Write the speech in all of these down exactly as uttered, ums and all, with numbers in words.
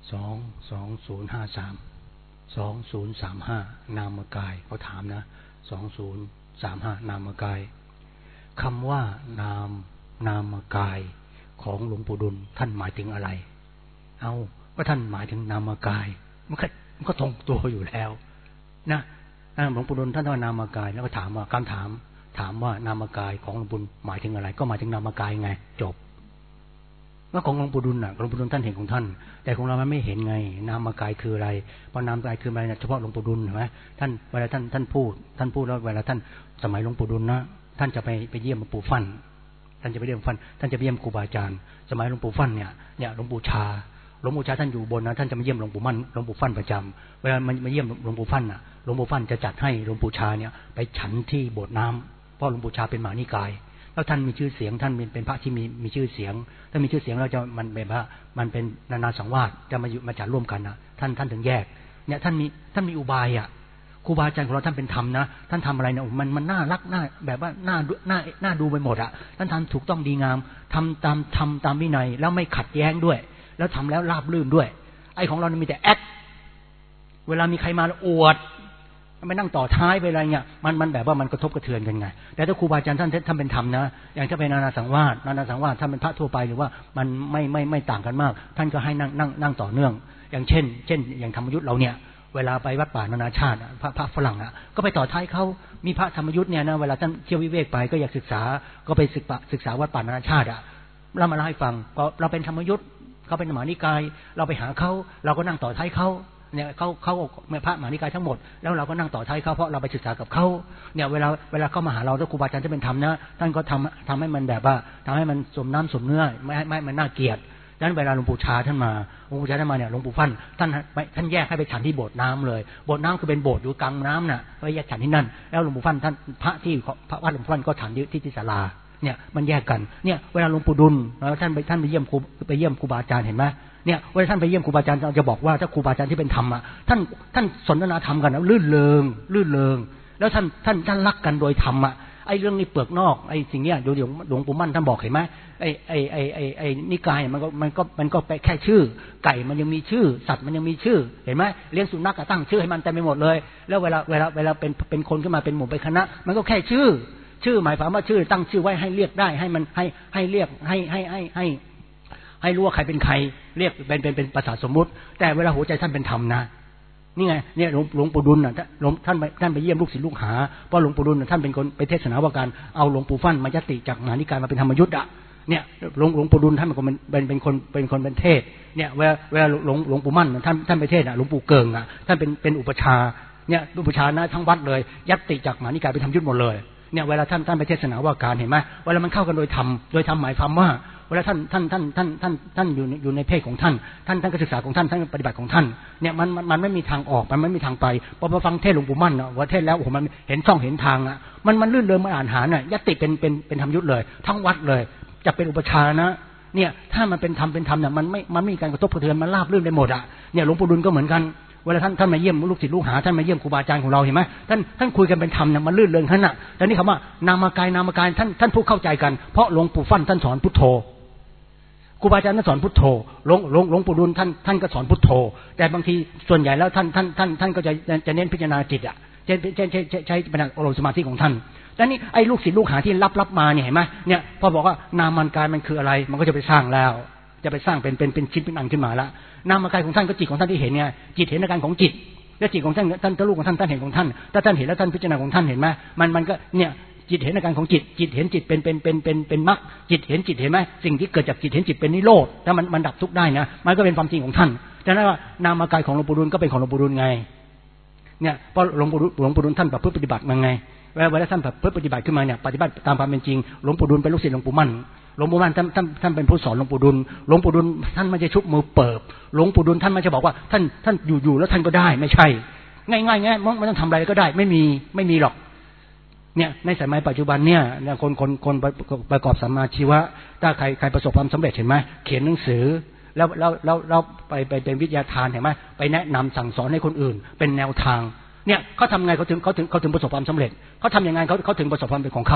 สองสองศูนย์ห้าสามสองศูนย์สามห้านามกายเขาถามนะสองศูนย์สามห้านามกายคำว่านามนามกายของหลวงปู่ดุลท่านหมายถึงอะไรเอาว่าท่านหมายถึงนามกายมันก็มันก็ตรงตัวอยู่แล้วนะหลวงปู่ดุลท่านว่านามกายแล้วก็ถามว่าคำถามถามว่านามกายของหลวงปู่หมายถึงอะไรก็หมายถึงนามกายไงจบว่าของหลวงปู่ดุลน่ะหลวงปู่ดุลท่านเห็นของท่านแต่ของเรามันไม่เห็นไงนามกายคืออะไรเพราะนามกายคืออะไรเฉพาะหลวงปู่ดุลเห็นไหมท่านเวลาท่านท่านพูดท่านพูดแล้วเวลาท่านสมัยหลวงปู่ดุลนะท่านจะไปไปเยี่ยมหลวงปู่ฟั่นท่านจะไปเยี่ยมฟั่นท่านจะไปเยี่ยมครูบาอาจารย์สมัยหลวงปู่ฟั่นเนี่ยเนี่ยหลวงปู่ชาหลวงปู่ชาท่านอยู่บนนะท่านจะมาเยี่ยมหลวงปู่มั่นหลวงปู่ฟั่นประจำเวลามันมาเยี่ยมหลวงปู่ฟั่นน่ะหลวงปู่ฟั่นจะจัดให้หลวงปู่ชาเนี่ยไปฉันที่โบสถ์น้ำเพราะหลวงปู่ชาเป็นมหานิกายแล้วท่านมีชื่อเสียงท่านเป็นพระที่มีมีชื่อเสียงถ้ามีชื่อเสียงแล้วจะมันเป็นพระมันเป็นนานาสังวาสจะมาอยู่มาจัดร่วมกันนะท่านท่านถึงแยกเนี่ยท่านมีท่านมีอุบายอ่ะครูบาอาจารย์ของเราท่านเป็นธรรมนะท่านทำอะไรเนี่ยมันมันน่ารักน่าแบบว่าน่าน่าน่าดูไปหมดอ่ะท่านทำถูกต้องดีงามทำตามทำตามวินัยแล้วไม่ขัดแย้งด้วยแล้วทำแล้วราบรื่นด้วยไอ้ของเราเนี่ยมีแต่แอคเวลามีใครมาอวดไม่นั่งต่อท้ายไปอะไรเงี้ยมันมันแบบว่ามันกระทบกระเทือนกันไงแต่ถ้าครูบาอาจารย์ท่านท่านเป็นธรรมนะอย่างถ้าเป็นนานาสังวาสนานาสังวาสท่านเป็นพระทั่วไปหรือว่ามันไม่ไม่ไม่ต่างกันมากท่านก็ให้นั่งนั่งนั่งต่อเนื่องอย่างเช่นเช่นอย่างธรรมยุทธ์เราเนี่ยเวลาไปวัดป่านานาชาติพระพระฝรั่งอ่ะก็ไปต่อท้ายเขามีพระธรรมยุทธ์เนี่ยนะเวลาท่านเที่ยววิเวกไปก็อยากศึกษาก็ไปศึกษาศึกษาวัดป่านานาชาติอ่ะเรามาเล่าให้ฟังพอเราเป็นธรรมยุทธ์เขาเป็นมหานิกายเราไปหาเขาเราก็นั่งต่อท้ายเขาเนี่ยเขาเขาพระมหานิกายทั้งหมดแล้วเราก็นั่งต่อท้ายเขาเพราะเราไปศึกษากับเขาเนี่ยเวลาเวลาเขามาหาเราถ้าครูบาอาจารย์จะเป็นธรรมนะท่านก็ทำทำให้มันแบบว่าทำให้มันสมน้ำสมเนื้อไม่ให้ไม่มันน่าเกลียดดังนั้นเวลาหลวงปู่ชาท่านมาหลวงปู่ชาท่านมาเนี่ยหลวงปู่ฟั่นท่านท่านแยกให้ไปฉันที่โบสถ์น้ำเลยโบสถ์น้ำคือเป็นโบสถ์อยู่กลางน้ำน่ะไปแยกฉันที่นั่นแล้วหลวงปู่ฟั่นท่านพระที่พระวัดหลวงปู่ฟั่นก็ฉันที่ที่ศาลาเนี่ยมันแยกกันเนี่ยเวลาหลวงปู่ดุลแล้วท่านไปท่านไปเยี่ยมครูไปเยี่ยมครูบาอาจารย์เห็นไหมเนี่ยเวลาท่านไปเยี่ยมครูบาอาจารย์เราจะบอกว่าถ้าครูบาอาจารย์ที่เป็นธรรมอ่ะท่านท่านสนทนาธรรมกันแล้วลื่นเริงลื่นเริงแล้วท่านท่านท่านรักกันโดยธรรมอ่ะไอ้เรื่องนี้เปลือกนอกไอ้สิ่งเนี้ยเดี๋ยวเดี๋ยวหลวงปู่มั่นท่านบอกเห็นไหมไอ้ไอ้ไอ้ไอ้ไอ้นิกายมันก็มันก็มันก็แค่ชื่อไก่มันยังมีชื่อสัตว์มันยังมีชื่อเห็นไหมเลี้ยงสุนัขก็ตั้งชื่อให้มันเต็มไปหมดเลยแล้วเวลาเวลาเวลาเป็นเป็นคนขึ้นมาเป็นหมู่เป็นคณะมันก็แค่ชื่อชื่อหมายความว่าชื่อตั้งชื่อไว้ให้เรียกได้ให้มันให้ให้เรียกให้ให้ให้ให้ให้รู้ว่าใครเป็นใครเรียกเป็นเป็นเป็นภาษาสมมุติแต่เวลาหัวใจท่านเป็นธรรมนะนี่ไงเนี่ยหลวงหลวงปู่ดุลน่ะท่านท่านไปเยี่ยมลูกศิษย์ลูกหาเพราะหลวงปู่ดุลท่านเป็นคนไปเทศนาว่าการเอาหลวงปู่ฟั่นมายติจากมหานิกายมาเป็นธรรมยุทธ์อ่ะเนี่ยหลวงหลวงปู่ดุลท่านเป็นคนเป็นเป็นคนเป็นคนเป็นเทศเนี่ยเวลาเวลาหลวงหลวงปู่มั่นท่านท่านไปเทศอ่ะหลวงปู่เกิงอ่ะท่านเป็นเป็นอุปชาเนี่ยอุปชานะทั้งวัดเลยยัตติจากมหานิกายเป็นธรรมยุทธ์หมดเลยเนี่ยเวลาท่านท่านไปเทศนาว่าการเห็นไหมเวลามันเข้ากันโดยธรรมโดยธรรมหมายความว่าเวลาท่านท่านท่านท่านท่านท่านอยู่อยู่ในเพศของท่านท่านท่านก็ศึกษาของท่านท่านปฏิบัติของท่านเนี่ยมันมันมันไม่มีทางออกมันไม่มีทางไปพอพอฟังเทศหลวงปู่มั่นว่าเทศแล้วโอ้โหมันเห็นช่องเห็นทางอ่ะมันมันลื่นเริงมันอ่านหาน่ะยัตติเป็นเป็นเป็นธรรมยุทธ์เลยทั้งวัดเลยจะเป็นอุปชานะเนี่ยถ้ามันเป็นธรรมเป็นธรรมเนี่ยมันไม่มันไม่มีการกระทบกระเทือนมันราบรื่นไปหมดอ่ะเนี่ยหลวงปู่ดุลก็เหมือนกันเวลาท่านท่านมาเยี่ยมลูกศิษย์ลูกหาท่านมาเยี่ยมครูบาอาจารย์ของเราเห็นไหมท่านท่านคุยกันเป็นธรรมเนี่ยมันลื่นเริงขนาดแต่นี่คำว่านามกายนามกายท่านท่านพูดเข้าใจกันเพราะหลวงปู่ฟั่นท่านสอนพุทโธครูบาอาจารย์ท่านสอนพุทโธหลวงหลวงหลวงปู่ดุลท่านท่านก็สอนพุทโธแต่บางทีส่วนใหญ่แล้วท่านท่านท่านท่านก็จะจะเน้นพิจารณาจิตอ่ะใช้ใช้ใช้ใช้เป็นอารมณ์สมาธิของท่านแล้วนี่ไอ้ลูกศิษย์ลูกหาที่รับรับมาเนี่ยเห็นไหมเนี่ยพอบอกว่านามันกายมันคืออะไรมันก็จะไปสร้างแล้วจะไปสร้างเป็นเป็นเป็นชิ้นเป็นอันขึ้นมาละนามกายของท่านก็จิตของท่านที่เห็นเนี่ยจิตเห็นอาการของจิตและจิตของท่านท่านทะลุของท่านท่านเห็นของท่านถ้าท่านเห็นแล้วท่านพิจารณาของท่านเห็นไหมมันมันก็เนี่ยจิตเห็นอาการของจิตจิตเห็นจิตเป็นเป็นเป็นเป็นเป็นมรรคจิตเห็นจิตเห็นไหมสิ่งที่เกิดจากจิตเห็นจิตเป็นนิโรธถ้ามันมันดับทุกข์ได้นะมันก็เป็นความจริงของท่านดังนั้นว่านามกายของหลวงปู่ดุลก็เป็นของหลวงปู่ดุลไงเนี่ยเพราะหลวงปู่หลวงปู่ดุลท่านประพฤติปฏิบัติมาไงเวลาท่านประพฤติปฏิบัติขึ้นมาเนี่ยปฏิบัติตามความเป็นจริงหลวงปู่ดุลเป็นลูกศิษย์หลวงปู่มั่นหลวงปู่มั่นท่านท่านท่านเป็นผู้สอนหลวงปู่ดุลหลวงปู่ดุลท่านไม่ใช่ชุบมือเปิบหลวงปู่ดุลท่านไม่ใช่บอกว่าท่านท่านอยู่ๆแล้วท่านก็ได้ไม่ใช่ง่ายๆง่ายไม่ต้องทำอะไรก็ได้ไม่มีไม่มีหรอกเนี่ยในสมัยปัจจุบันเนี่ยคนคนคนประกอบสัมมาชีวะถ้าใครใครประสบความสำเร็จเห็นไหมเขียนหนังสือแล้วแล้วแล้วแล้วไปไปเป็นวิทยาทานเห็นไหมไปแนะนำสั่งสอนให้คนอื่นเป็นแนวทางเนี่ยเขาทำไงเขาถึงเขาถึงเขาถึงประสบความสำเร็จเขาทำยังไงเขาเขาถึงประสบความเป็นของเขา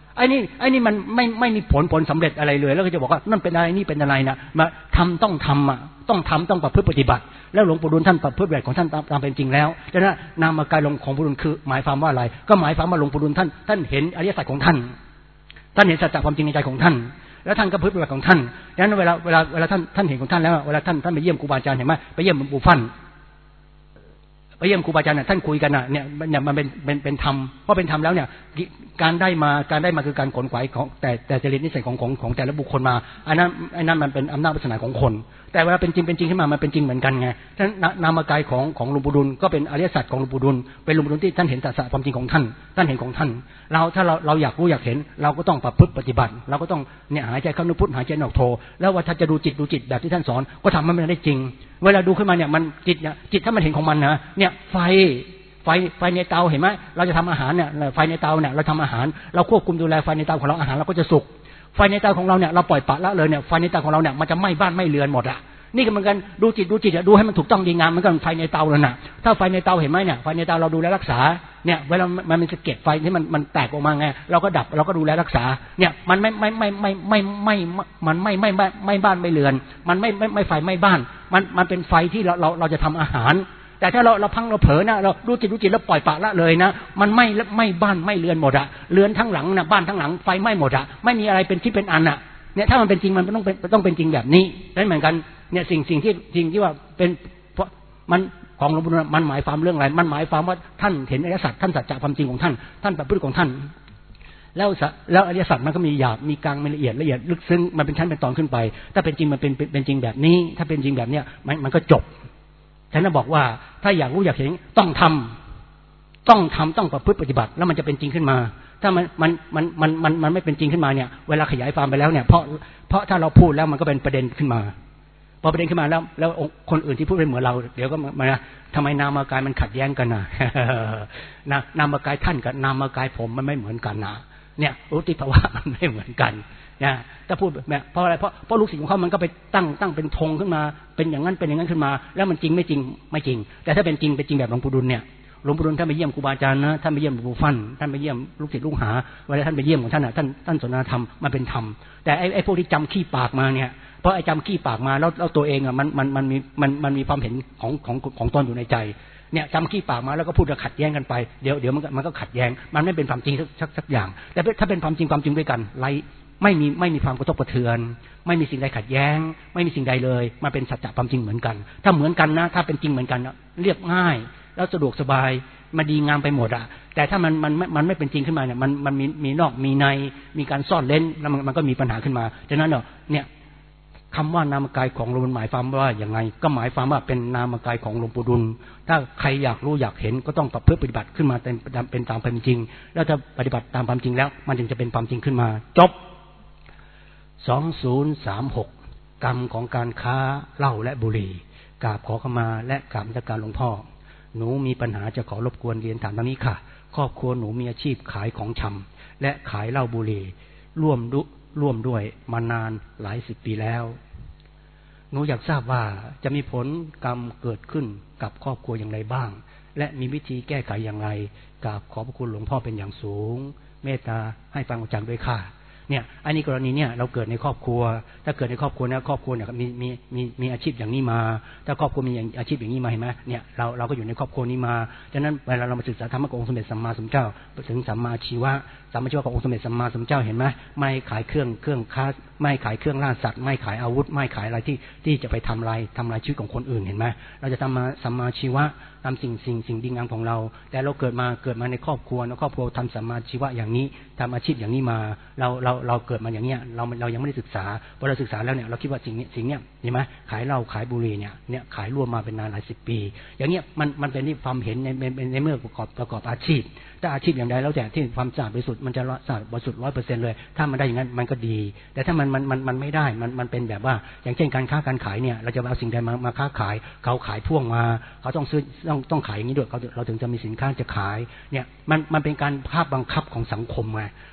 ไอ้นี่ไอ้นี่มันไม่ไม่มีผลผลสำเร็จอะไรเลยแล้วก็จะบอกว่านั่นเป็นอะไรนี่เป็นอะไรนะมาทำต้องทำอ่ะต้องทำต้องประพฤติปฏิบัติแล้วหลวงปู่ดูลท่านประพฤติปฏิบัติของท่านตามตามเป็นจริงแล้วดังนั้นนามกายของหลวงปู่ดูลคือหมายความว่าอะไรก็หมายความว่าหลวงปู่ดูลท่านท่านเห็นอริยสัจของท่านท่านเห็นสัจจะความจริงในใจของท่านแล้วท่านก็ประพฤติปฏิบัติของท่านดังนั้นเวลาเวลาเวลาท่านท่านเห็นของท่านแล้วเวลาท่านท่านไปเยี่ยมครูบาอาจารย์เห็นไหมไปเยี่ยมหลวงปู่ฟั่นไปเยี่ยมครูบาอาจารย์เนี่ยท่านคุยกันน่ะเนี่ยเนี่ยมันเป็นเป็นเป็นธรรมเพราะเป็นธรรมแล้วเนี่ยการได้มาการได้มาคือการขนขวายของแต่แต่จริตนิสัยของของของแต่ละบุคคลมาอันนั้นอันนั้นมันเป็นอำนาจวาสนาของคนแต่เวลาเป็นจริงเป็นจริงขึ้นมามันเป็นจริงเหมือนกันไงท่านนามกายของของหลวงปู่ดูลก็เป็นอริยสัจของหลวงปู่ดูลเป็นหลวงปู่ดูลที่ท่านเห็นสัจจะความจริงของท่านท่านเห็นของท่านเราถ้าเราเราอยากรู้อยากเห็นเราก็ต้องประพฤติปฏิบัติเราก็ต้องเนี่ยหายใจเข้านึกพุทหายใจออกโทแล้วว่าถ้าจะดูจิตดูจิตแบบที่ท่านสอนก็ทำให้มันได้จริงเวลาดูขึ้นมาเนี่ยมันจิตเนี่ยจิตถ้ามันเห็นของมันนะเนี่ยไฟไฟไฟในเตาเห็นไหมเราจะทำอาหารเนี่ยไฟในเตาเนี่ยเราทำอาหารเราควบคุมดูแลไฟในเตาของเราอาหารเราก็จะสุกไฟในเตาของเราเนี่ยเราปล่อยปละละเลยเนี่ยไฟในเตาของเราเนี่ยมันจะไหม้บ้านไหม้เรือนหมดอ่ะนี่ก็เหมือนกันดูจิตดูจิตดูให้มันถูกต้องดีงามเหมือนกันไฟในเตาเลยน่ะถ้าไฟในเตาเห็นไหมเนี่ยไฟในเตาเราดูแลรักษาเนี่ยเวลามันเป็นสะเก็ดไฟที่มันมันแตกออกมาไงเราก็ดับเราก็ดูแลรักษาเนี่ยมันไม่ไม่ไม่ไม่ไม่ไม่มันไม่ไม่ไม่ไม่บ้านไม่เรือนมันไม่ไม่ไม่ไฟไม่บ้านมันมันเป็นไฟที่เราเราเราจะทำอาหารแต่ถ้าเราเราพังเราเผลอนะเราดูจิตดูจิตแล้วปล่อยปละละเลยนะมันไม่ไม่บ้านไม่เรือนหมดอะเรือนทั้งหลังนะบ้านทั้งหลังไฟไหม้หมดอะไม่มีอะไรเป็นที่เป็นอันอะเนี่ยถ้ามันเป็นจริงมันต้องเป็นต้องเป็นจริงแบบนี้นั่นเหมือนกันเนี่ยสิ่งสิ่งที่สิ่งที่ว่าเป็นเพราะมันของหลวงปู่มันหมายความเรื่องอะไรมันหมายความว่าท่านเห็นอริยสัจท่านสัจจะความจริงของท่านท่านประพฤติของท่านแล้วแล้วอริยสัจมันก็มีหยาบมีกลางมีละเอียดละเอียดลึกซึ้งมันเป็นชั้นเป็นตอนขึ้นไปถ้าเป็นจริงมันเป็นเป็นจริงแบบนี้ถ้าเป็นจริงแบบเนี้ยมันมันก็จบฉันจะบอกว่าถ้าอยากรู้อยากเห็นต้องทำต้องทำต้องประพฤติปฏิบัติแล้วมันจะเป็นจริงขึ้นมาถ้ามันมันมันมันมันมันไม่เป็นจริงขึ้นมาเนี่ยเวลาขยายความไปแล้วเนี่ยเพราะเพราะถ้าเราพูดแล้วมันก็เป็นประเด็นขึ้นมาพอประเด็นขึ้นมาแล้วแล้วคนอื่นที่พูดเป็นเหมือนเราเดี๋ยวก็มาทำไมนามกายมันขัดแย้งกันนะนะนามกายท่านกับนามกายผมมันไม่เหมือนกันนะเนี่ยรู้ติภาวะมันไม่เหมือนกันนะถ้าพูดแบบเพราะอะไรเพราะเพราะลูกศิษย์ของเขามันก็ไปตั้งตั้งเป็นธงขึ้นมาเป็นอย่างนั้นเป็นอย่างนั้นขึ้นมาแล้วมันจริงไม่จริงไม่จริงแต่ถ้าเป็นจริงเป็นจริงแบบหลวงปู่ดุลเนี่ยหลวงปู่ดุลท่านไปเยี่ยมครูบาอาจารย์นะท่านไปเยี่ยมหลวงปู่ฟั่นท่านไปเยี่ยมลูกศิษย์ลูกหาเวลาท่านไปเยี่ยมของท่านอ่ะท่านท่านสนทนาธรรมมันเป็นธรรมแต่ไอ้ไอ้พวกที่จำขี้ปากมาเนี่ยเพราะไอ้จำขี้ปากมาแล้วแล้วตัวเองอ่ะมันมันมันมีมันมันมีความเห็นของของของตนอยู่ในใจเนี่ยจำขี้ปากมาแล้วก็พูดจะขัดแย้งกันไปเดี๋ยวเดี๋ยวมันมันก็ขัดแย้งมันไม่เป็นความจริงสักสักอย่างแต่ถ้าเป็นความจริงความจริงด้วยกันไรไม่มีไม่มีความกระทบกระเทือนไม่มีสิ่งใดขัดแย้งไม่มีสิ่งใดเลยมันเป็นสัจจะความจริงเหมือนกันถ้าเหมือนกันนะถ้าเป็นจริงเหมือนกันเรียบง่ายแล้วสะดวกสบายมันดีงามไปหมดอ่ะแต่ถ้ามันมันมันไม่เป็นจริงขึ้นมาเนี่ยมันมันมีมีนอกมีในมีการซ่อนเร้นแล้วมันมันก็มีปัญหาขึ้นมาฉะนั้นเนี่ยคำว่านามกายของหลวงปู่หมายความว่าอย่างไงก็หมายความว่าเป็นนามกายของหลวงปู่ดุลถ้าใครอยากรู้อยากเห็นก็ต้องประพฤติปฏิบัติขึ้นมาเป็นเป็นตามความจริงแล้วถ้าปฏิบัติตามความจริงแล้วมันจึงจะเป็นความจริงขึ้นมาจบสองศูนย์สามหกกรรมของการค้าเหล้าและบุหรี่กราบขอขมาและกราบนมัสการหลวงพ่อหนูมีปัญหาจะขอรบกวนเรียนถามตรงนี้ค่ะครอบครัวหนูมีอาชีพขายของชำและขายเหล้าบุหรี่ร่วมดุร่วมด้วยมานานหลายสิบปีแล้วหนูอยากทราบว่าจะมีผลกรรมเกิดขึ้นกับครอบครัวอย่างไรบ้างและมีวิธีแก้ไขอย่างไรกราบขอบพระคุณหลวงพ่อเป็นอย่างสูงเมตตาให้ฟังอาจารย์ด้วยค่ะเนี่ยอันนี้กรณีเนี่ยเราเกิดในครอบครัวถ้าเกิดในครอบครัวเนี่ยครอบครัวเนี่ยมีมีมีมีอาชีพอย่างนี้มาถ้าครอบครัวมีอาชีพอย่างนี้มาเห็นไหมเนี่ยเราเราก็อยู่ในครอบครัวนี้มาฉะนั้นเวลาเรามาศึกษาธรรมะขององค์สมเด็จสัมมาสัมพุทธเจ้าถึงสัมมาชีวะสัมมาชีวะขององค์สมเด็จสัมมาสัมพุทธเจ้าเห็นไหมไม่ขายเครื่องเครื่องค้าไม่ขายเครื่องล่าสัตว์ไม่ขายอาวุธไม่ขายอะไรที่ที่จะไปทำลายทำลายชีวิตของคนอื่นเห็นไหมเราจะทำมาสัมมาชีวะทำสิ่งสิ่งสิ่งดีงามของเราแต่เราเกิดมาเกิดมาในครอบครัวในครอบครัวทำสัมมาชีวะอย่างนี้ทำอาชีพอย่างนี้มาเราเราเราเกิดมาอย่างเนี้ยเราเรายังไม่ได้ศึกษาพอเราศึกษาแล้วเนี่ยเราคิดว่าสิ่งนี้สิ่งเนี้ยเห็นไหมขายเหล้าขายบุหรี่เนี่ยเนี่ยขายรวมมาเป็นนานหลายสิบปีอย่างเนี้ยมันมันเป็นที่ความเห็นในในในเมื่อประกอบประกอบอาชีพถ้าอาชีพอย่างใดแล้วแต่ที่ความสะอาดบริสุทธิ์มันจะสะอาดบริสุทธิ์ร้อยเปอร์เซ็นต์เลยถ้ามันได้อย่างนั้นมันก็ดีแต่ถ้ามันมันมันมันไม่ได้มันมันเป็นแบบว่าอย่างเช่นการค้าการขายเนี่ยเราจะเอาสิ่งใดมามาค้าขายเขาขายพ่วงมาเขาต้องซื้อต้องต้องขายอย่างนี้ด้วยเขาเราถึงจะมีสินค้าจะขายเนี่ยมันมันเป็นการภาพบังคับของสังคมไง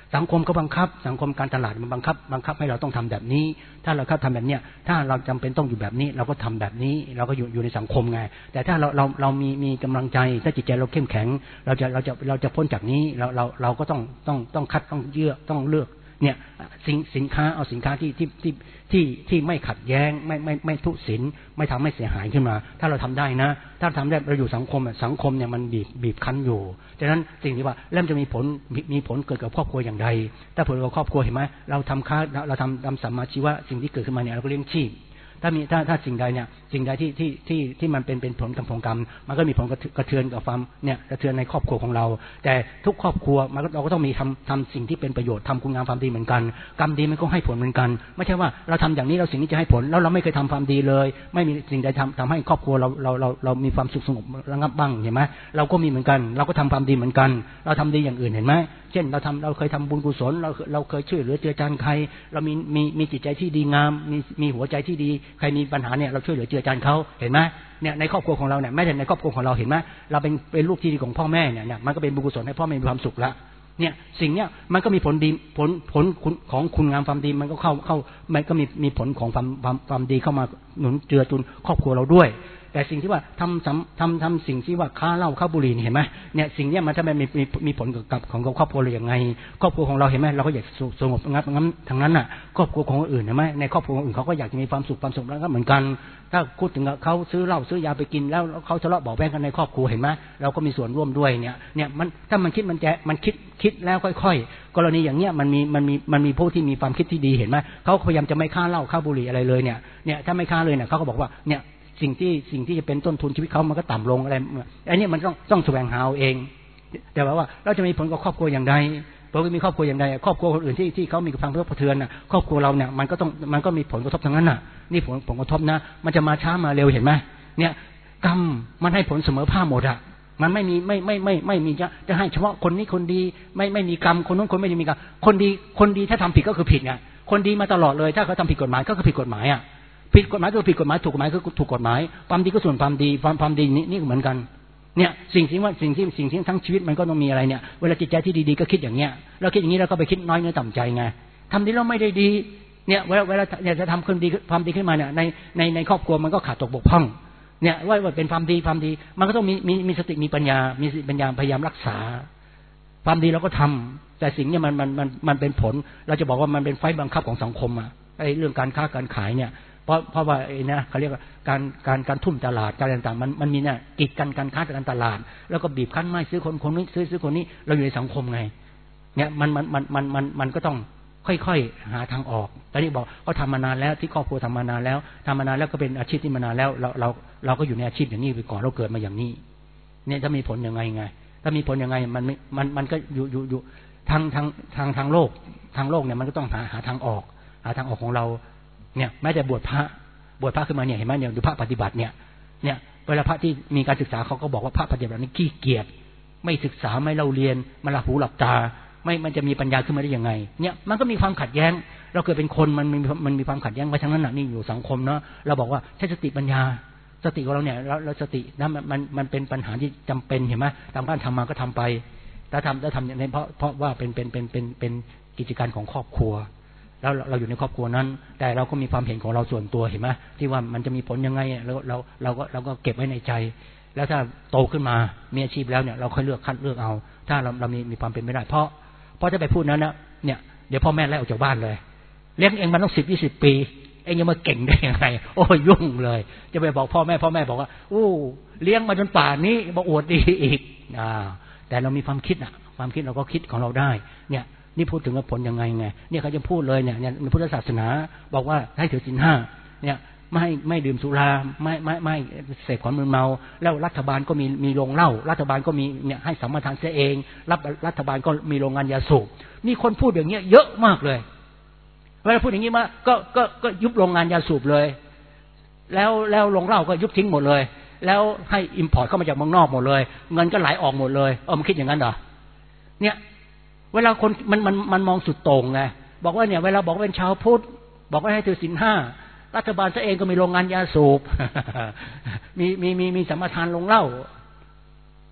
สังคมก็บังคับสังคมการตลาดมันบังคับบังคับให้เราต้องทำแบบนี้ถ้าเราครับทำแบบเนี้ยถ้าเราจำเป็นต้องอยู่แบบนี้เราก็ทำแบบนี้เราก็อยู่อยู่ในสังคมไงแต่ถ้าเราเราเรามีมีกำลังใจถ้าจิตใจเราเข้มแข็งเราจะเราจะเราจะพ้นจากนี้เราเราเราก็ต้องต้องต้องคัดต้องเลือกต้องเลือกเนี่ยสินสินค้าเอาสินค้าที่ที่ที่ที่ที่ไม่ขัดแย้งไม่ไม่ไม่ทุศิลไม่ทำให้เสียหายขึ้นมาถ้าเราทำได้นะถ้าทำได้เราอยู่สังคมสังคมเนี่ยมันบีบบีบคั้นอยู่ฉะนั้นสิ่งที่ว่าเริ่มจะมีผลมีผลเกิดกับครอบครัวอย่างไรถ้าผลกับครอบครัวเห็นไหมเราทำค้าเราทำทำสัมมาชีวะสิ่งที่เกิดขึ้นมาเนี่ยเราก็เลี้ยงชีพถ้ามีถ้าถ้าสิ่งใดเนี่ยสิ่งใดที่ที่ที่ที่มันเป็นเป็นผลกรรมของกรรมมันก็มีผลกระเทือนกับความเนี่ยกระเทือนในครอบครัวของเราแต่ทุกครอบครัวมันเราก็ต้องมีทำทำสิ่งที่เป็นประโยชน์ทำคุณงามความดีเหมือนกันกรรมดีมันก็ให้ผลเหมือนกันไม่ใช่ว่าเราทำอย่างนี้เราสิ่งนี้จะให้ผลแล้วเราไม่เคยทำความดีเลยไม่มีสิ่งใดทำทำให้ครอบครัวเราเราเราเรามีความสุขสงบระงับบ้างเห็นไหมเราก็มีเหมือนกันเราก็ทำความดีเหมือนกันเราทำดีอย่างอื่นเห็นไหมเช่นเราทำเราเคยทำบุญกุศลเราเราเคยช่วยเหลือเจือจานใครเรามีมีมีจิตใจที่ดีงามมีมีหัวใจที่ดีใครมีปัญหาเนี่ยเราช่วยเหลือเจือจานเขาเห็นไหมเนี่ยในครอบครัวของเราเนี่ยแม้แต่ในครอบครัวของเราเห็นไหมเราเป็นเป็นลูกที่ดีของพ่อแม่เนี่ยเนี่ยมันก็เป็นบุญกุศลให้พ่อแม่มีความสุขละเนี่ยสิ่งเนี้ยมันก็มีผลดีผลผลของคุณงามความดีมันก็เข้าเข้ามันก็มีมีผลของความความความดีเข้ามาหนุนเจือจุนครอบครัวเราด้วยแต่สิ่งที่ว่าทำทำทำสิ่งที่ว่าค้าเหล้าค้าบุหรี่เห็นไหมเนี่ยสิ่งนี้มันจะไม่มีมีมีผลกับของครอบครัวเราอย่างไงครอบครัวของเราเห็นไหมเราก็อยากสงบงับงั้นทางนั้นน่ะครอบครัวของคนอื่นเห็นไหมในครอบครัวอื่นเขาก็อยากจะมีความสุขความสุขแล้วก็เหมือนกันถ้าพูดถึงเขาซื้อเหล้าซื้อยาไปกินแล้วเขาทะเลาะเบาะแว้งกันในครอบครัวเห็นไหมเราก็มีส่วนร่วมด้วยเนี่ยเนี่ยมันถ้ามันคิดมันจะมันคิดคิดแล้วค่อยๆกรณีอย่างเนี้ยมันมีมันมีมันมีผู้ที่มีความคิดที่ดีเห็นไหมเขาพยายามจะไม่ฆ่าเหล้าฆ่าบุหรี่อะไรเลยเนี่ยเนี่ยถ้าไม่ฆ่าเลยเนี่ยเขาก็บอกว่าเนี่ยสิ่งที่สิ่งที่จะเป็นต้นทุนชีวิตเขามันก็ต่ำลงอะไรอันนี้มันต้องต้องแสวงหาเองแต่ว่าเราจะมีผลกับครอบครัวอย่างไรพอมีครอบครัวอย่างไรครอบครัวคนอื่นที่ที่เขามีความกระทบกระเทือนน่ะครอบครัวเราเนี่ยมันก็ต้องมันก็มีผลกระทบทั้งนั้นน่ะนี่ผลผลกระทบนะมันจะมาช้ามาเร็วเห็นไหมเนี่ยกรรมมันให้ผลเสมอภาคหมดอ่ะมันไม่มีไม่ไม่ไม่ไม่มีจะจะให้เฉพาะคนนี้คนดีไม่ไม่มีกรรมคนนู้นคนไม่มีกรรมคนดีคนดีถ้าทำผิดก็คือผิดไงคนดีมาตลอดเลยถ้าเขาทำผิดกฎหมายก็คือผิดกฎหมายอ่ะผิดกฎหมายก็ผิดกฎหมายถูกกฎหมายก็ถูกกฎหมายความดีก็ส่วนความดีความความดีนี่นี่เหมือนกันเนี่ยสิ่งที่ว่าสิ่งที่สิ่งที่ทั้งชีวิตมันก็ต้องมีอะไรเนี่ยเวลาจิตใจที่ดีๆก็คิดอย่างเงี้ยเราคิดอย่างนี้เราก็ไปคิดน้อยเนื้อต่ำใจไงทำดีแล้วไม่ได้ดีเนี่ยเวลาเวลาเนี่ยจะทำคนดีความดีขึ้นมาเนี่ยในในในครอบครัวมันก็ขาดตกบกพร่องเนี่ยว่าว่าเป็นความดีความดีมันก็ต้องมีมีมีสติมีปัญญามีสติปัญญาพยายามรักษาความดีเราก็ทำแต่สิ่งนี้มันมันมันมันเป็นผลเราจะบอกว่ามันเป็นไฟบังคับของสังคมอะไอ้เรื่องการค้าการขายเนี่ยเพราะเพราะว่าไอ้นะเขาเรียกว่าการการการทุ่มตลาดการต่างๆมันมันมีเนี่ยกีดกันการค้าการตลาดแล้วก็บีบคั้นไม่ซื้อคนคนนี้ซื้อซื้อคนนี้เราอยู่ในสังคมไงเนี่ยมันมันมันมันมันมันก็ต้องค่อยๆหาทางออกตอนนี้บอกเขาทำมานานแล้วที่ครอบครัวทำมานานแล้วทำมานานแล้วก็เป็นอาชีพที่มานานแล้วเราเราเราก็อยู่ในอาชีพอย่างนี้ไปก่อนเราเกิดมาอย่างนี้เนี่ยจะมีผลยังไงไงถ้ามีผลยังไงมันมันมันก็อยู่อยู่อยู่ทางทางทางทางโลกทางโลกเนี่ยมันก็ต้องหาหาทางออกหาทางออกของเราเนี่ยแม้แต่บวชพระบวชพระขึ้นมาเนี่ยเห็นไหมเนี่ยดูพระปฏิบัติเนี่ยเนี่ยเวลาพระที่มีการศึกษาเขาก็บอกว่าพระปฏิบัตินี่ขี้เกียจไม่ศึกษาไม่เล่าเรียนมันหลับหูหลับตาไม่มันจะมีปัญญาขึ้นมาได้ยังไงเนี่ยมันก็มีความขัดแย้งเราเกิดเป็นคนมันมีมันมีความขัดแย้งไว้ทั้งนั้นน่ะนี่อยู่สังคมเนาะเราบอกว่าใช้สติปัญญาสติของเราเนี่ยเราเราสตินะมันมันมันเป็นปัญหาที่จำเป็นเห็นไหมทางบ้านทำมาก็ทำไปถ้าทำถ้าทำอย่างนี้เพราะเพราะว่าเป็นเป็นเป็นเป็นเป็นกิจการของครอบครัวแล้วเราอยู่ในครอบครัวนั้นแต่เราก็มีความเห็นของเราส่วนตัวเห็นไหมที่ว่ามันจะมีผลยังไงเราเราเราก็เราก็เก็บไว้ในใจแล้วถ้าโตขึ้นมามีอาชีพแล้วเนี่ยเราค่อยเลือกคัดเลือกเอาถ้าเราเรามีมีความเป็นไม่ได้เพราะเพราะจะไปพูดนั้นนะเนี่ยเดี๋ยวพ่อแม่ไล่ออกจากบ้านเลยเลี้ยงเองมันต้องสิบยี่สิบปีเองยังมาเก่งได้ยังไงโอ้ยยุ่งเลยจะไปบอกพ่อแม่พ่อแม่บอกว่าโอ้เลี้ยงมาจนป่านนี้มาอวดดีอีกอ่าแต่เรามีความคิดอ่ะความคิดเราก็คิดของเราได้เนี่ยนี่พูดถึงว่าผลยังไงไงเนี่ยเขาจะพูดเลยเนี่ยในพุทธศาสนาบอกว่าให้ถือศีลห้าเนี่ยไม่ไม่ดื่มสุราไม่ไม่ไม่เสพของมึนเมาแล้วรัฐบาลก็มีมีโรงเหล้ารัฐบาลก็มีเนี่ยให้สัมปทานเสียเองรับรัฐบาลก็มีโรงงานยาสูบนี่คนพูดอย่างเงี้ยเยอะมากเลยเวลาพูดอย่างนี้มาก็ก็ก็ยุบโรงงานยาสูบเลยแล้วแล้วโรงเหล้าก็ยุบทิ้งหมดเลยแล้วให้อิมพอร์ตเข้ามาจากเมืองนอกหมดเลยเงินก็ไหลออกหมดเลยเออมันคิดอย่างนั้นเหรอเนี่ยเวลาคนมันมันมันมองสุดโต่งไงบอกว่าเนี่ยเวลาบอกว่าเป็นชาวพุทธบอกว่าให้ถือศีลห้ารัฐบาลซะเองก็มีโรงงานยาสูบ มีมีมีมีสัมปทานโรงเหล้า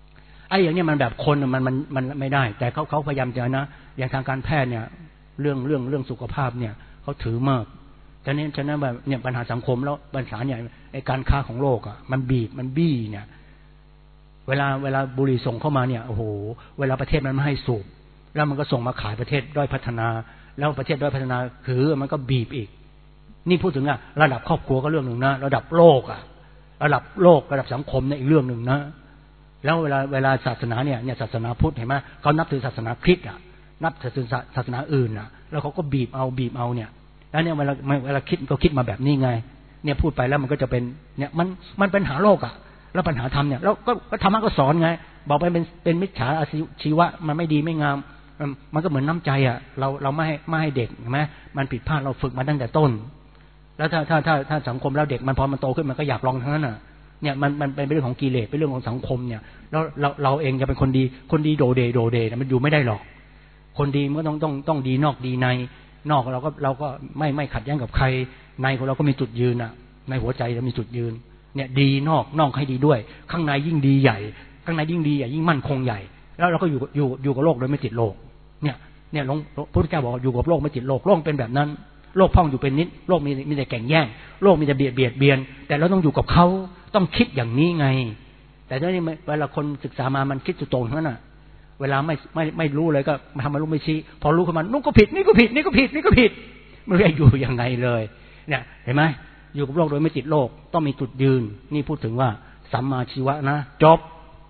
ไอ้อย่างนี้มันแบบคนมันมันมันไม่ได้แต่เขาเขาพยายามจะนะอย่างทางการแพทย์เนี่ยเรื่องเรื่องเรื่องสุขภาพเนี่ยเขาถือมากฉะนั้นฉะนั้นแบบเนี่ยปัญหาสังคมแล้วปัญหาเนี่ยไอ้การค้าของโลกอ่ะมันบีบมันบี้เนี่ยเวลาเวลาบุหรี่ส่งเข้ามาเนี่ยโอ้โหเวลาประเทศมันไม่ให้สูบแล้วมันก็ส่งมาขายประเทศด้อยพัฒนาแล้วประเทศด้อยพัฒนาคือมันก็บีบอีกนี่พูดถึงอ่ะระดับครอบครัวก็เรื่องหนึ่งนะระดับโลกอ่ะระดับโลกระดับสังคมเนี่ยอีกเรื่องหนึ่งนะแล้วเวลาเวลาศาสนาเนี่ยเนี่ยศาสนาพุทธเห็นไหมเขานับถือศาสนาคริสต์อ่ะนับถือศาสนาอื่นอ่ะแล้วเขาก็บีบเอาบีบเอาเนี่ยแล้วเนี่ยเวลาเวลาคิดก็คิดมาแบบนี้ไงเนี่ยพูดไปแล้วมันก็จะเป็นเนี่ยมันมันเป็นปัญหาโลกอ่ะแล้วปัญหาธรรมเนี่ยแล้วก็ธรรมะก็สอนไงบอกไปเป็นเป็นมิจฉาอาชีวะมันไม่ดีไม่งามมันก็เหมือนน้ำใจอ่ะเราเราไม่ให้ไม่ให้เด็กใช่ไหมมันผิดพลาดเราฝึกมาตั้งแต่ต้นแล้วถ้าถ้าถ้าถ้าสังคมแล้วเด็กมันพอมันโตขึ้นมันก็อยากลองทั้งนั้นอ่ะเนี่ยมันมันเป็นเรื่องของกิเลสเป็นเรื่องของสังคมเนี่ยแล้วเราเราเองจะเป็นคนดีคนดีโดเดโดเดมันอยู่ไม่ได้หรอกคนดีมันก็ต้องต้องต้องดีนอกดีในนอกเราก็เราก็ไม่ไม่ขัดแย้งกับใครในของเราก็มีจุดยืนอ่ะในหัวใจเรามีจุดยืนเนี่ยดีนอกนอกให้ดีด้วยข้างในยิ่งดีใหญ่ข้างในยิ่งดีใหญ่ยิ่งมั่นคงใหญ่แล้วเราก็อยู่อยู่อยู่กับโลกโดยไม่ติดโลกเนี่ยเนี่ยหลวงพระพุทธเจ้าบอกอยู่กับโลกไม่ติดโลกโลกเป็นแบบนั้นโลกพ่องอยู่เป็นนิดโลกมีมีแต่แข่งแย่งโลกมีแต่เบียดเบียดเบียนแต่เราต้องอยู่กับเขาต้องคิดอย่างนี้ไงแต่ตอนนี้เวลาคนศึกษามามันคิดสุดโต่งเท่านั้นน่ะเวลาไม่ไม่ไม่รู้เลยก็ทำมารู้ไม่ชี้พอรู้ขึ้นมานู่นก็ผิดนี่ก็ผิดนี่ก็ผิดนี่ก็ผิดไม่รู้จะอยู่ยังไงเลยเนี่ยเห็นไหมอยู่กับโลกโดยไม่ติดโลกต้องมีจุดยืนนี่พูดถึงว่าสัมมาชีวะนะจบ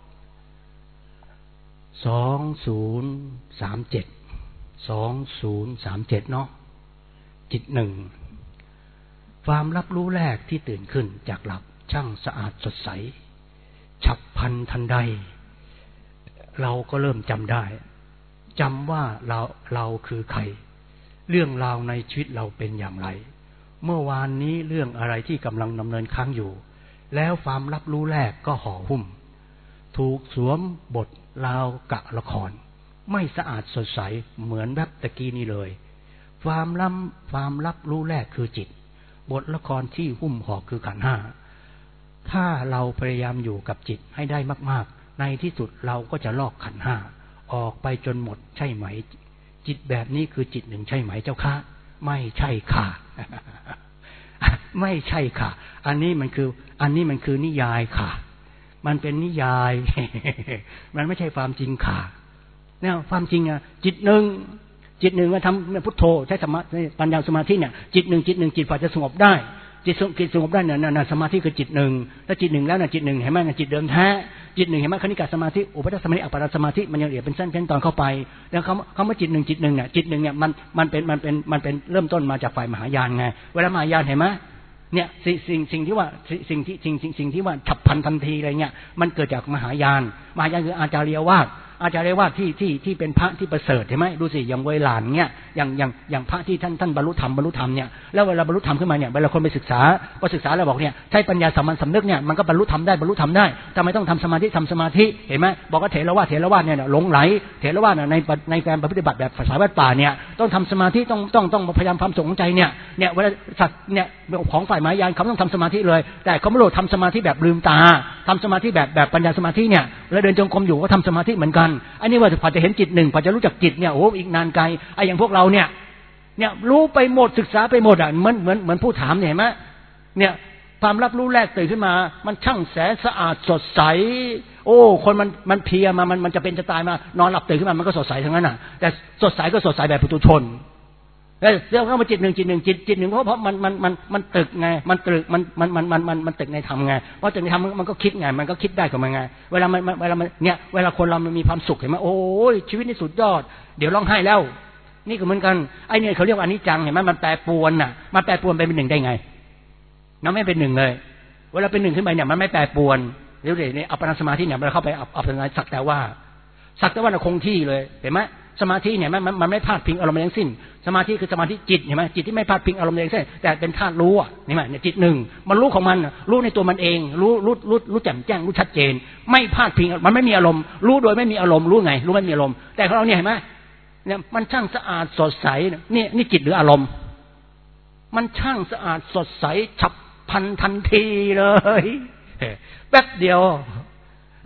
สองศูนย์สามเจ็ดสองศูนย์สามเจ็ดเนาะจิตหนึ่งความรับรู้แรกที่ตื่นขึ้นจากหลับช่างสะอาดสดใสฉับพลันทันใดเราก็เริ่มจำได้จำว่าเราเราคือใครเรื่องราวในชีวิตเราเป็นอย่างไรเมื่อวานนี้เรื่องอะไรที่กำลังดำเนินค้างอยู่แล้วความรับรู้แรกก็ห่อหุ้มถูกสวมบทราวกะละครไม่สะอาดสดใสเหมือนแบบตะกี้นี้เลยความล้ำความรับรู้แรกคือจิตบทละครที่หุ้มห่อคือขันธ์ห้าถ้าเราพยายามอยู่กับจิตให้ได้มากๆในที่สุดเราก็จะลอกขันธ์ห้าออกไปจนหมดใช่ไหมจิตแบบนี้คือจิตหนึ่งใช่ไหมเจ้าค่ะไม่ใช่ค่ะ ไม่ใช่ค่ะอันนี้มันคืออันนี้มันคือนิยายค่ะมันเป็นนิยาย มันไม่ใช่ความจริงค่ะเนี่ยความจริงอ่ะจิตหนึ่งจิตหนึ่งมาทำพุทโธใช้สมาธิปัญญาสมาธิเนี่ยจิตหนึ่งจิตหนึ่งจิตฝ่ายจะสงบได้จิตจิตสงบได้เนี่ยน่ะสมาธิคือจิตหนึ่งถ้าจิตหนึ่งแล้วน่ะจิตหนึ่งเห็นไหมน่ะจิตเดิมแท้จิตหนึ่งเห็นไหมคณิกาสมาธิอุปจารสมาธิอัปปนาสมาธิมันยังละเอียดเป็นเส้นเป็นตอนเข้าไปแล้วคำคำว่าจิตหนึ่งจิตหนึ่งเนี่ยจิตหนึ่งเนี่ยมันมันเป็นมันเป็นมันเป็นเริ่มต้นมาจากฝ่ายมหายานไงเวลามหายานเห็นไหมเนี่ยสิ่งสิ่งสิ่งที่ว่าสิ่งที่สิ่งสิ่งสิ่งที่ว่าฉับพลันทันทีอะไรเงี้ยมันเกิดจากมหายานมหายานคืออาจาริยวาทอาจารย์เรียกว่าที่ที่ที่เป็นพระที่ประเสริฐใช่ไหมดูสิอย่างเวลานเนี่ยอย่างอย่างอย่างพระที่ท่านท่านบรรลุธรรมบรรลุธรรมเนี่ยแล้วเวลาบรรลุธรรมขึ้นมาเนี่ยเวลาคนไปศึกษาพอศึกษาแล้วบอกเนี่ยใช้ปัญญาสามัญสำนึกเนี่ยมันก็บรรลุธรรมได้บรรลุธรรมได้ทำไมต้องทำสมาธิทำสมาธิเห็นไหมบอกว่าเถรวาทเถรวาทเนี่ยหลงไหลเถรวาทในในการปฏิบัติแบบสายวัดป่าเนี่ยต้องทำสมาธิต้องต้องต้องพยายามความสงใจเนี่ยเนี่ยเวลาสัตว์เนี่ยของฝ่ายมหายานเขาต้องทำสมาธิเลยแต่เขาไม่รู้ทำสมาธิแบบลืมตาทำสมาธิแบบแบบปัญญาสมาธิเนี่ยแล้วเดินจงกรมอยู่ก็ทำสมาธิเหมือนกันอันนี้ว่าพอจะเห็นจิตหนึ่งพอจะรู้จักจิตเนี่ยโอ้อีกนานไกลไอ้อย่างพวกเราเนี่ยเนี่ยรู้ไปหมดศึกษาไปหมดอ่ะเหมือนเหมือนเหมือนผู้ถามเนี่ยเห็นไหมเนี่ยความรับรู้แรกตื่นขึ้นมามันช่างแสนสะอาดสดใสโอ้คนมันมันเพียมามันมันจะเป็นจะตายมานอนหลับตื่นขึ้นมามันก็สดใสทั้งนั้นอ่ะแต่สดใสก็สดใสแบบปุถุชนแล้วเรื่องเข้ามาจิตหนึ่งจิตหนึ่งจิตจิตหนึ่งเพราะเพราะมันมันมันมันตึกไงมันตึกมันมันมันมันมันมันตึกในธรรมไงเพราะตึกในธรรมมันก็คิดไงมันก็คิดได้กับมันไงเวลามันเวลามันเนี่ยเวลาคนเรามันมีความสุขเห็นไหมโอ้ยชีวิตนี่สุดยอดเดี๋ยวร้องไห้แล้วนี่ก็เหมือนกันไอ้เนี่ยเขาเรียกว่าอนิจจังเห็นไหมมันแปรปรวนน่ะมันแปรปรวนเป็นหนึ่งได้ไงมันไม่เป็นหนึ่งเลยเวลาเป็นหนึ่งขึ้นไปเนี่ยมันไม่แปรปรวนเดี๋ยวเดี๋ยวเนี่ยอัปปนาสมาธิเนี่ยเราเข้าไปอัปปนาสักแต่ว่าสักแต่ว่าคงที่เลยเห็นไหมสมาธิเนี่ยมันมันมันไม่พลาดพิงอารมณ์ทั้งสิ้นสมาธิคือสมาธิจิตเห็นไหมจิตที่ไม่พลาดพิงอารมณ์ทั้งสิ้นแต่เป็นธาตุรู้อ่ะนี่ไหมเนี่ยจิตหนึ่งมันรู้ของมันรู้ในตัวมันเองรู้รู้รู้รู้แจ่มแจ้งรู้ชัดเจนไม่พลาดพิงมันไม่มีอารมณ์รู้โดยไม่มีอารมณ์รู้ไงรู้ไม่มีอารมณ์แต่ของเราเนี่ยเห็นไหมเนี่ยมันช่างสะอาดสดใสนี่นี่จิตหรืออารมณ์มันช่างสะอาดสดใสฉับพลันทันทีเลยแป๊บเดียว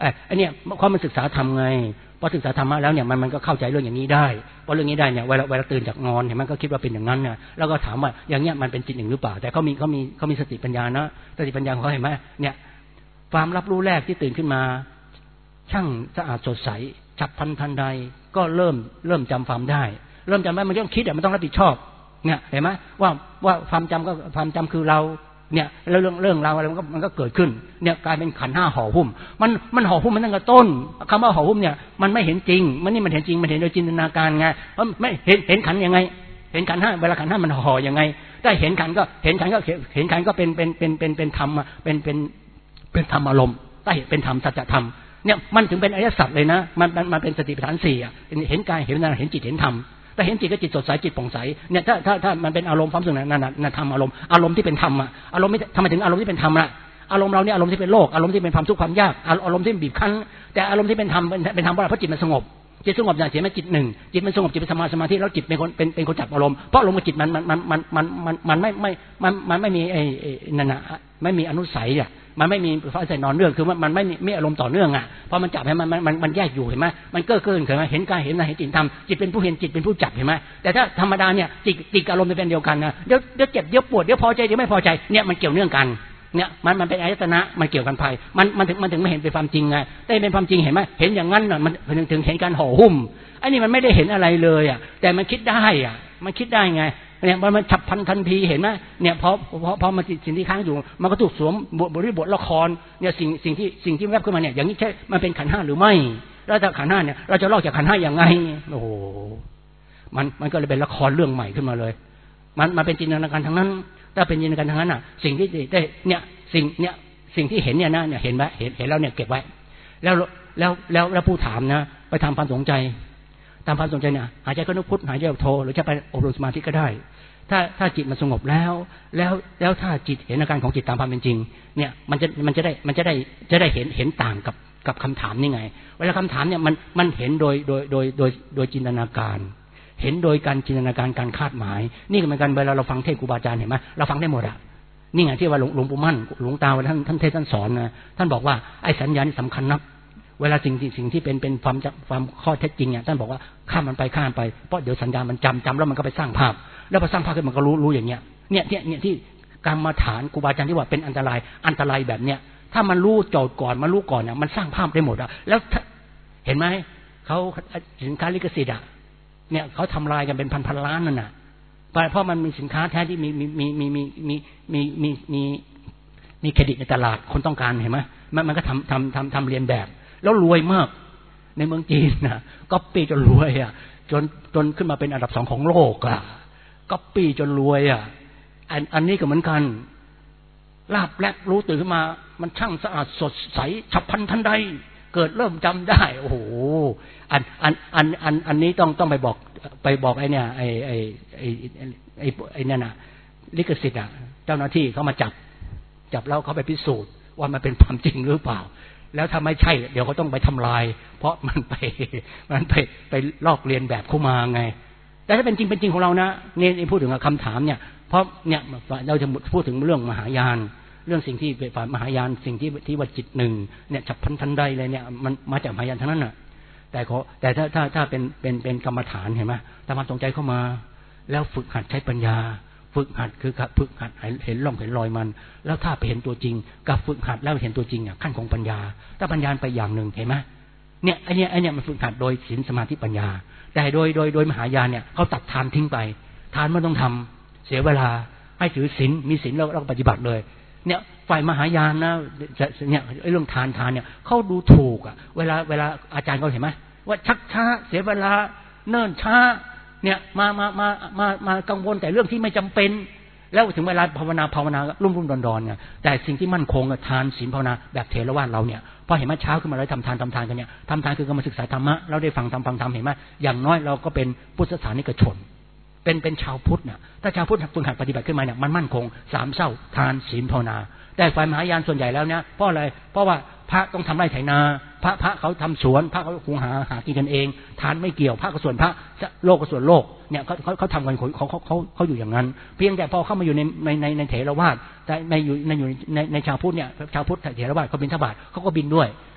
ไอ้เนี่ยความมันศึกษาทำไงพอศึกษาธรรมะแล้วเนี่ยมันมันก็เข้าใจเรื่องอย่างนี้ได้พอเรื่องนี้ได้เนี่ยเวลาเวลาตื่นจากนอนเห็นมันก็คิดว่าเป็นอย่างนั้นเนี่ยแล้วก็ถามว่าอย่างเงี้ยมันเป็นจิตหนึ่งหรือเปล่าแต่เขามีเขามีเขามีสติปัญญานะสติปัญญาของเขาเห็นไหมเนี่ยความรับรู้แรกที่ตื่นขึ้นมาช่างสะอาดสดใสฉับพลันทันใดก็เริ่มเริ่มจำความได้เริ่มจำได้มันต้องคิดอ่ะมันต้องรับผิดชอบเนี่ยเห็นไหมว่าว่าความจำก็ความจำคือเราเนี่ยแล้วเรื่องเรื่องราวอะไรมันก็มันก็เกิดขึ้นเนี่ยกลายเป็นขันธ์ห้าห่อหุ้มมันมันห่อหุ้มมันตั้งแต่ต้นคำว่าห่อหุ้มเนี่ยมันไม่เห็นจริงมันนี่มันเห็นจริงมันเห็นโดยจินตนาการไงเพราะไม่เห็นเห็นขันธ์ยังไงเห็นขันธ์ห้าเวลาขันธ์ห้ามันห่อยังไงถ้าเห็นขันธ์ก็เห็นขันธ์ก็เห็นขันธ์ก็เป็นเป็นเป็นเป็นเป็นธรรมเป็นเป็นเป็นธรรมอารมณ์ถ้าเห็นเป็นธรรมสัจธรรมเนี่ยมันถึงเป็นอริยสัจเลยนะมันมันมันเป็นสติปัฏฐานสี่อ่ะเห็นกายเห็นนามเห็นจิตเห็นธรรมแต่เห็นจิตก็จิตสดใสจิตผ่องใสเนี่ยถ้าถ้าถ้ามันเป็นอารมณ์ความสุขนั่นนั่นธรรมอารมณ์อารมณ์ที่เป็นธรรมอ่ะอารมณ์ไม่ทำไมถึงอารมณ์ที่เป็นธรรมล่ะอารมณ์เราเนี่ยอารมณ์ที่เป็นโลกอารมณ์ที่เป็นความทุกข์ความยากอารมณ์ที่บีบคั้นแต่อารมณ์ที่เป็นธรรมเป็นธรรมเพราะจิตมันสงบจิตสงบอย่างเสียมันจิตหนึ่งจิตมันสงบจิตเป็นสมาสมาธิแล้วจิตเป็นคนเป็นเป็นคนจับอารมณ์เพราะอารมณ์กับจิตมันมันมันมันมันมันไม่ไม่มันมันไม่มีไอ้นั่นน่ะไม่มีอนุสัยอ่ะมันไม่มีฟ้าใส่นอนเรื่องคือว่ามันไม่ไม่อารมณ์ต่อเนื่องอ่ะพอมันจับให้มันมันมันแยกอยู่เห็นไหมมันเก้อเกินเห็นไหมเห็นกายเห็นนามเห็นจิตธรรมจิตเป็นผู้เห็นจิตเป็นผู้จับเห็นไหมแต่ถ้าธรรมดาเนี่ยจิตจิตกับอารมณ์เป็นเดียวกันนะเดี๋ยวเดี๋ยวเจ็บเดี๋ยวปวดเดี๋ยวพอใจเดี๋ยวไม่พอใจเนี่ยมันเกี่ยวเนื่องกันเนี่ยมันมันเป็นอายตนะมันเกี่ยวกันภายมันมันถึงมันถึงไม่เห็นเป็นความจริงไงแต่เป็นความจริงเห็นไหมเห็นอย่างนั้นน่ะมันถึงถึงเห็นการห่อหุ้มไอ้นี่มันไม่ได้เห็นอะไรเลยอ่ะแต่มันคิดได้อ่ะมันคิดได้ไงเนี่ยมันมันฉับพลันทันทีเห็นไหมเนี่ยพอพอพอมันสิ่งที่ค้างอยู่มันก็ถูกสวมบทบทละครเนี่ยสิ่งสิ่งที่สิ่งที่แวบขึ้นมาเนี่ยอย่างนี้ใช่มันเป็นขันธ์ห้าหรือไม่แล้วถ้าขันธ์ห้าเนี่ยเราจะลอกจากขันธ์ห้าอย่างไงโอ้โหมันมันก็เลยเป็นละครเรื่องใหม่ขึ้นมาเลยมันมันเป็นจินตนาการทั้งนั้นถ้าเป็นจินตนาการทั้งนั้นอ่ะสิ่งที่ได้เนี่ยสิ่งเนี่ยสิ่งที่เห็นเนี่ยนะเนี่ยเห็นไหมเห็นเห็นแล้วเนี่ยเก็บไว้แล้วแล้วแล้วแล้วผู้ถามนะไปทำความสนใจตามความสนใจเนี่ยหายใจเข้านึกพุทหายใจออกโทหรือจะไปอบรมสมาธิก็ได้ถ้าถ้าจิตมันสงบแล้วแล้วแล้วถ้าจิตเห็นอาการของจิตตามความเป็นจริงเนี่ยมันจะมันจะได้มันจะได้จะได้เห็นเห็นต่างกับกับคำถามนี่ไงเวลาคำถามเนี่ยมันมันเห็นโดยโดยโดยโดยโดยจินตนาการเห็นโดยการจินตนาการการคาดหมายนี่ก็เหมือนกันเวลาเราฟังเทศครูบาอาจารย์เห็นไหมเราฟังได้หมดอ่ะนี่ไงที่ว่าหลวงปู่มั่นหลวงตาท่านท่านเทศท่านสอนนะท่านบอกว่าไอ้สัญญานี่สำคัญนักเวลาสิ่งสิ่งที่เป็นเป็นความความข้อเท็จจริงเนี่ยท่านบอกว่าข้ามมันไปข้ามไปเพราะเดี๋ยวสัญญามันจำจำแล้วมันก็ไปสร้างภาพแล้วพอสร้างภาพขึ้นมันก็รู้รู้อย่างเงี้ยเนี่ยเนี่ยเนี่ยที่กรรมฐานครูบาอาจารย์ที่ว่าเป็นอันตรายอันตรายแบบเนี้ยถ้ามันรู้โจทย์ก่อนมันรู้ก่อนเนี่ยมันสร้างภาพได้หมดอ่ะแล้วเห็นไหมเขาสินค้าลิขสิทธิ์อ่ะเนี่ยเขาทำลายกันเป็นพันพันล้านนั่นน่ะเพราะมันมีสินค้าแท้ที่มีมีมีมีมีมีมีมีมีมีเครดิตในตลาดคนต้องการเห็นไหมมันมันก็ทำทำทำทำเรียนแบบแล้วรวยมากในเมืองจีนนะก๊อปปี้จนรวยอ่ะจนจนขึ้นมาเป็นอันดับสองของโลกอ่ะก๊อปปี้จนรวยอ่ะอันอันนี้ก็เหมือนกันลาบแลบรู้ตื่นขึ้นมามันช่างสะอาดสดใสฉับพลันทันใดเกิดเริ่มจำได้โอ้โหอันอันอันอันอันนี้ต้องต้องไปบอกไปบอกไอ้เนี่ยไอ้ไอ้ไอ้ไอ้ไอ้นั่นน่ะลิขสิทธิ์อ่ะเจ้าหน้าที่เขามาจับจับแล้วเขาไปพิสูจน์ว่ามันเป็นความจริงหรือเปล่าแล้วถ้าไม่ใช่เดี๋ยวเขาต้องไปทำลายเพราะมันไปมันไปไปลอกเลียนแบบเข้ามาไงแต่ถ้าเป็นจริงเป็นจริงของเรานะนี่พูดถึงคำถามเนี่ยเพราะเนี่ยเราจะพูดถึงเรื่องมหายานเรื่องสิ่งที่เป็นมหายานสิ่งที่ที่ว่าจิตหนึ่งเนี่ยฉับพลันทันใดเลยเนี่ยมันมาจากมหายานทั้งนั้นน่ะแต่ขอแต่ถ้าถ้าถ้าเป็นเป็นเป็นกรรมฐานเห็นไหมทำความสนใจเข้ามาแล้วฝึกหัดใช้ปัญญาฝึกหัดคือฝึกหัดเห็นร่องเห็นรอยมันแล้วถ้าไปเห็นตัวจริงกับฝึกหัดแล้วเห็นตัวจริงอ่ะขั้นของปัญญาถ้าปัญญาไปอย่างหนึ่งเห็นไหมเนี่ยไอเนี้ยไอเนี้ยมันฝึกหัดโดยศีลสมาธิปัญญาแต่โดยโดยโดยมหายานเนี่ยเขาตัดทานทิ้งไปทานไม่ต้องทำเสียเวลาให้ถือศีลมีศีลแล้วเราปฏิบัติเลยเนี่ยฝ่ายมหายานนะเนี่ยเรื่องทานทานเนี่ยเขาดูถูกอ่ะเวลาเวลาอาจารย์เขาเห็นไหมว่าชักช้าเสียเวลาเนิ่นช้าเนี่ยมามามามามากังวลแต่เรื่องที่ไม่จำเป็นแล้วถึงเวลาภาวนาภาวนารุ่มรุ่มดอนดอนเนี่ยแต่สิ่งที่มั่นคงทานศีลภาวนาแบบเถรวาทเราเนี่ยพอเห็นไหมเช้าขึ้นมาแล้วทำทานทำทานกันเนี่ยทำทานคือการมาศึกษาธรรมะเราได้ฟังทำฟังทำเห็นไหมอย่างน้อยเราก็เป็นพุทธศาสนิกชนเป็นเป็นชาวพุทธเนี่ยถ้าชาวพุทธฝึกหัดปฏิบัติขึ้นมาเนี่ยมันมั่นคงสามเศร้าทานศีลภาวนาแต่ฝ่ายมหายานส่วนใหญ่แล้วเนี่ยเพราะอะไรเพราะว่าพระต้องทำไร่ไถนาพระพระเขาทำสวนพระเขาหุงหาหากินกันเองทานไม่เกี่ยวพระก็ส่วนพระโลกก็ส่วนโลกเนี่ยเขาเขาเขาทำกันเขาเขาเขาเขาอยู่อย่างนั้นเพียงแต่พอเข้ามาอยู่ในในในในเถรวาทแต่ในอยู่ในอยู่ในในชาวพุทธเนี่ยชาวพุทธเถรวาทเขาบิณฑบาตเขาก็บินด้วย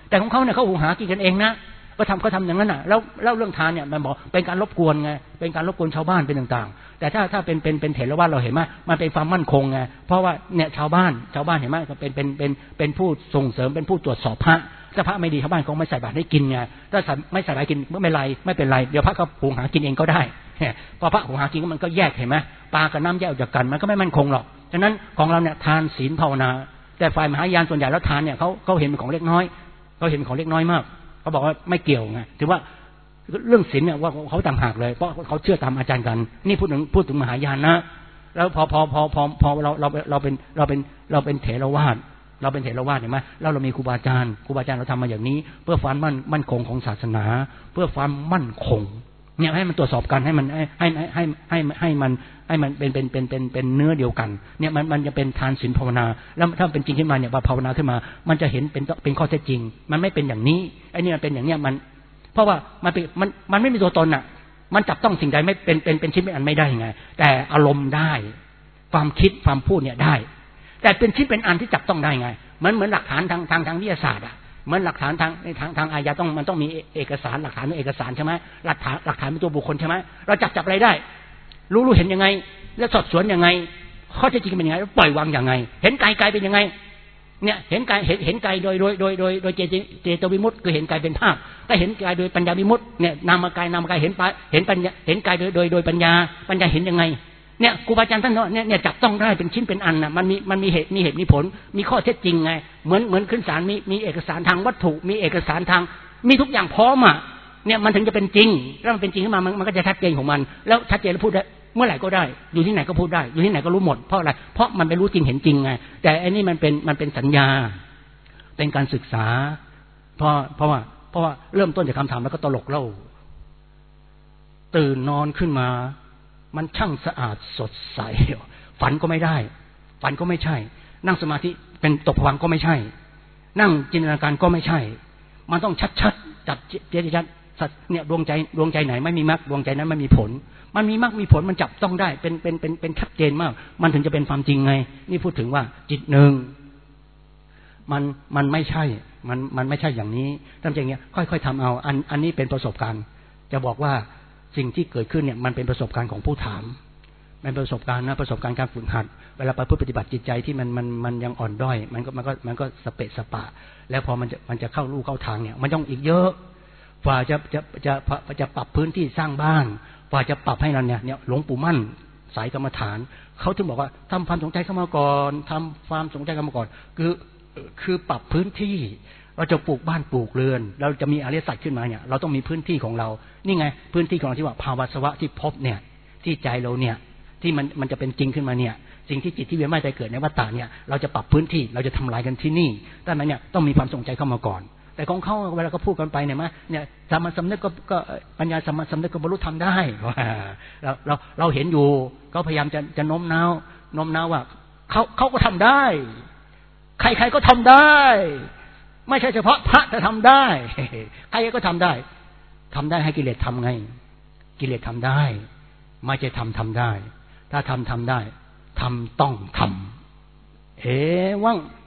แต่ของเขาเนี่ยเขาหุงหากินกันเองนะก็ทำก็ทำอย่างนั้นน่ะแล้วแล้วเรื่องทานเนี่ยมันบอกเป็นการรบกวนไงเป็นการรบกวนชาวบ้านเป็นต่างๆแต่ถ้าถ้าเป็นเป็นเป็นเถรวาทเราเห็นไหมมันเป็นความมั่นคงไงเพราะว่าเนี่ยชาวบ้านชาวบ้านเห็นไหมเป็นเป็นเป็นเป็นผู้ส่งเสริมเป็นผู้ตรวจสอบพระถ้าพระไม่ดีชาวบ้านคงไม่ใส่บาตรให้กินไงถ้าไม่ใส่บาตรกินไม่เป็นไรไม่เป็นไรเดี๋ยวพระก็หุงหากินเองก็ได้พอพระหุงหากินมันก็แยกเห็นไหมปลากับน้ำแยกออกจากกันมันก็ไม่มั่นคงหรอกฉะนั้นของเราเนี่ยทานศีลภาวนาแต่ฝ่ายมหายานส่วนใหญ่แล้วทานเนี่ยเขาเขาเห็นเป็นของเล็กน้อยเขาเห็นของเล็กน้อยมากเขาบอกว่าไม่เกี่ยวไงถือว่าเรื่องศีลเนี่ยว่าเขาต่างหากเลยเพราะเขาเชื่อตามอาจารย์กันนี่พูดถึงพูดถึงมหายานนะแล้วพอพอพอพอพอเราเราเราเป็นเราเป็นเราเป็นเถรวาทเราเป็นเถรวาทเห็นไหมแล้วเรามีครูบาอาจารย์ครูบาอาจารย์เราทำมาอย่างนี้เพื่อความมั่นมั่นคงของศาสนาเพื่อความมั่นคงเนี่ยให้มันตรวจสอบกันให้มันให้ให้ให้ให้ให้มันให้มันเป็นเป็นเป็นเป็นเป็นเนื้อเดียวกันเนี่ยมันมันจะเป็นทานศีลภาวนาแล้วถ้าเป็นจริงขึ้นมาเนี่ยพอภาวนาขึ้นมามันจะเห็นเป็นเป็นข้อเท็จจริงมันไม่เป็นอย่างนี้ไอ้นี่มันเป็นอย่างเนี้ยมันเพราะว่ามันเป็นมันมันไม่มีตัวตนอ่ะมันจับต้องสิ่งใดไม่เป็นเป็นเป็นชิ้นเป็นอันไม่ได้ไงแต่อารมณ์ได้ความคิดความพูดเนี่ยได้แต่เป็นชิ้นเป็นอันที่จับต้องได้ไงเหมือนเหมือนหลักฐานทางทางทางวิทยาศาสตร์อ่ะเหมือนหลักฐานทางทางทางอาญาต้องมันต้องมีเอกสารหลักฐานเป็นเอกสารใช่ไหมหลักฐานหลักฐานเป็นตัวบุคคลใช่ไหมเราจับจับอะไรได้รู้รู้เห็นยังไงแล้วสอบสวนยังไงข้อเท็จจริงเป็นยังไงแล้วปล่อยวางยังไงเห็นกายกายเป็นยังไงเนี่ยเห็นกายเห็นเห็นกายโดยโดยโดยโดยโดยเจเจโตวิมุตติคือเห็นกายเป็นภาพถ้าเห็นกายโดยปัญญาวิมุตติเนี่ยนามกายนามกายเห็นเห็นปัญญาเห็นกายโดยโดยโดยปัญญาปัญญาเห็นยังไงเนี่ยครูบาอาจารย์ท่านเนี่ยเนี่ยจับต้องได้เป็นชิ้นเป็นอันน่ะมันมีมันมีเหตุมีเหตุมีผลมีข้อเท็จจริงไงเหมือนเหมือนขึ้นศาลมีมีเอกสารทางวัตถุมีเอกสารทางมีทุกอย่างพร้อมอ่ะเนี่ยมันถึงจะเป็นจริงแล้วมันเป็นจริงขึ้นมามันมันก็จะชัดเจนของมันแล้วชัดเจนแล้วพูดได้เมื่อไหร่ก็ได้อยู่ที่ไหนก็พูดได้อยู่ที่ไหนก็รู้หมดเพราะอะไรเพราะมันไปรู้จริงเห็นจริงไงแต่อันนี้มันเป็นมันเป็นสัญญาเป็นการศึกษาเพราะเพราะว่าเพราะว่าเริ่มต้นจากคำถามแล้วก็ตลกเล่าตื่นนอนขึ้นมามันช่างสะอาดสดใสฝันก็ไม่ได้ฝันก็ไม่ใช่นั่งสมาธิเป็นตกผวังค์ก็ไม่ใช่นั่งจินตนาการก็ไม่ใช่มันต้องชัดๆจับเจตชัดสัตว์เนี่ยดวงใจดวงใจไหนไม่มีมรรคดวงใจนั้นไม่มีผลมันมีมรรคมีผลมันจับต้องได้เป็นเป็นเป็นเป็นชัดเจนมากมันถึงจะเป็นความจริงไงนี่พูดถึงว่าจิตหนึ่งมันมันไม่ใช่มันมันไม่ใช่อย่างนี้ทำอย่างเงี้ยค่อยๆทำเอาอันอันนี้เป็นประสบการณ์จะบอกว่าสิ่งที่เกิดขึ้นเนี่ยมันเป็นประสบการณ์ของผู้ถามมันเป็นประสบการณ์นะประสบการณ์การฝึกหัดเวลาประพฤติปฏิบัติจิตใจที่มันมันมันยังอ่อนด้อยมันก็มันก็มันก็สเปะสปะแล้วพอมันจะมันจะเข้าลู่เข้าทางเนี่ยมันต้องอีกเยอะกว่าจะจะจะจะปรับพื้นที่สร้างบ้านกว่าจะปรับให้เราเนี่ยเนี่ยหลวงปู่มั่นสายกรรมฐานเขาถึงบอกว่าทำความสนใจเข้ามาก่อนทำความสนใจเข้ามาก่อนคือคือปรับพื้นที่เราจะปลูกบ้านปลูกเรือนเราจะมีอริยสัจขึ้นมาเนี่ยเราต้องมีพื้นที่ของเรานี่ไงพื้นที่ของเราที่ว่าภาวะสวะที่พบเนี่ยที่ใจเราเนี่ยที่มันมันจะเป็นจริงขึ้นมาเนี่ยสิ่งที่จิตที่เวียนว่ายตายเกิดในวัฏฏะเนี่ยเราจะปรับพื้นที่เราจะทำลายกันที่นี่ดังนั้นเนี่ยต้องมีความสนใจเข้ามาก่อนแต่ของเขาเวลาเขาพูดกันไปเนี่ยมั้ยเนี่ยสามัญสำนึกก็ก็ปัญญาสามัญสำนึกก็บรรลุธรรมได้เราเราเราเห็นอยู่เขาพยายามจะจะโน้มน้าวโน้มน้าวว่าเขาเขาก็ทำได้ใครๆก็ทำได้ไม่ใช่เฉพาะพระจะทำได้ใครก็ทำได้ทำได้ให้กิเลสทำไงกิเลสทำได้ไม่ใช่ทำทำได้ถ้าทำทำได้ทำต้องทำเอวัง